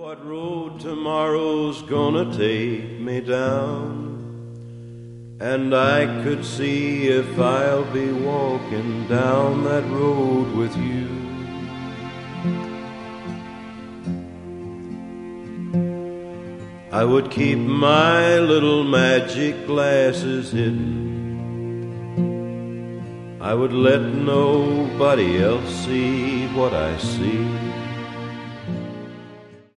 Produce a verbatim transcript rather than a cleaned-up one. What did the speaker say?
What road tomorrow's gonna take me down? And I could see if I'll be walking down that road with you. I would keep my little magic glasses hidden. I would let nobody else see what I see.